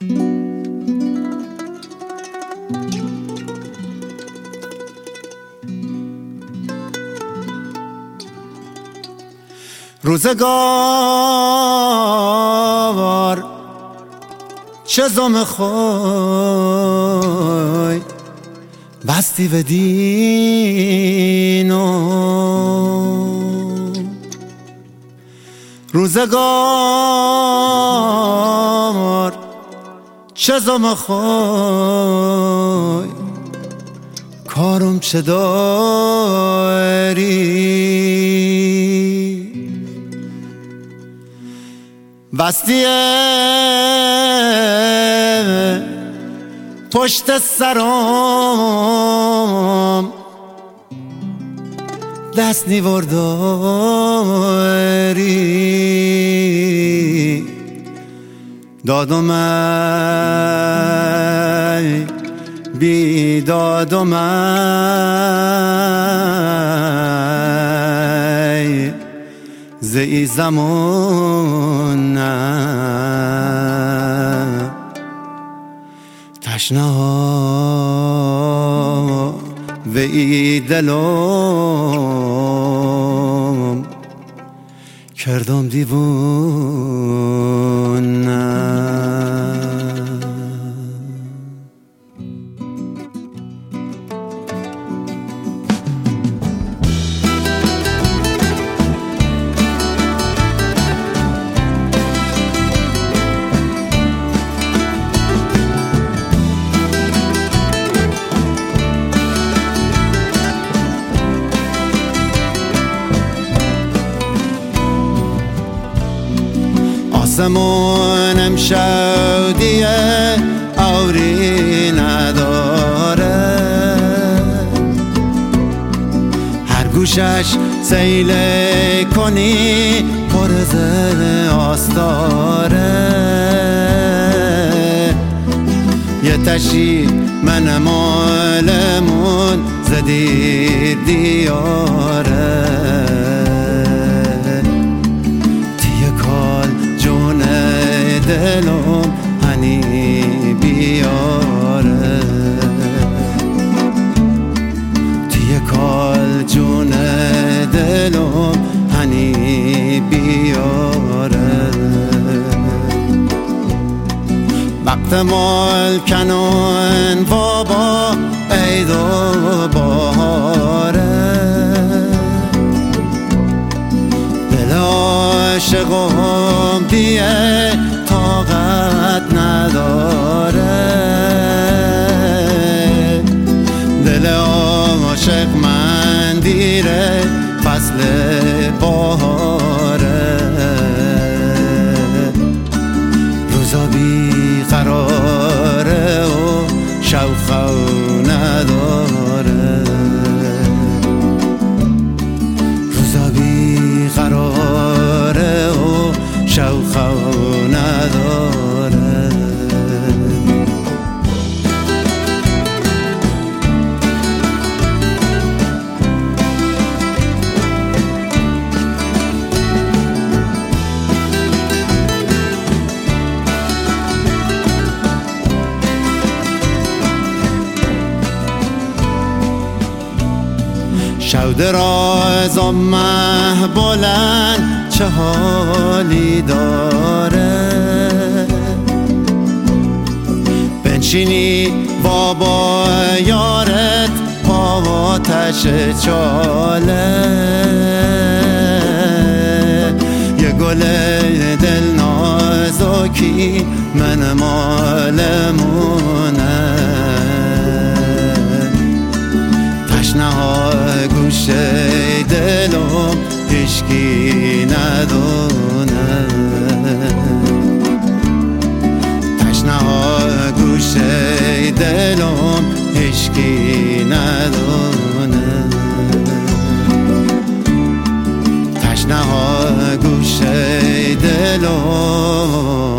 روزگار چه زم خوی بستی و دینو روزگار چه زم خوی کارم چه داری بستیه پشت سرم دست نیورداری دادم ای بی دادم ای زی زمان تشنه ها و ای دلم کردم دیوانه آسمونم شودیه اوری نداره هر گوشش سیل کنی پرز آستاره یه تشی من مالمون زدی دیاره دلم هنی بیاره توی کال جون دلم هنی بیاره وقت مال کنون بابا عید و بهاره دل عاشقم دیه طاقت نداره دل عاشق من دیره فصل بهاره روزا بی قراره و شوق نداره روزا بی قراره و شوق نداره شود رازم مه بلند چه حالی داره بنشینی بابا یارت آتش چاله یه گل دل نازکی من مالمونه تشنه ها گوشه دلم هیچکی ندونه تشنه ها گوشه دلم هیچکی ندونه تشنه ها گوشه دلم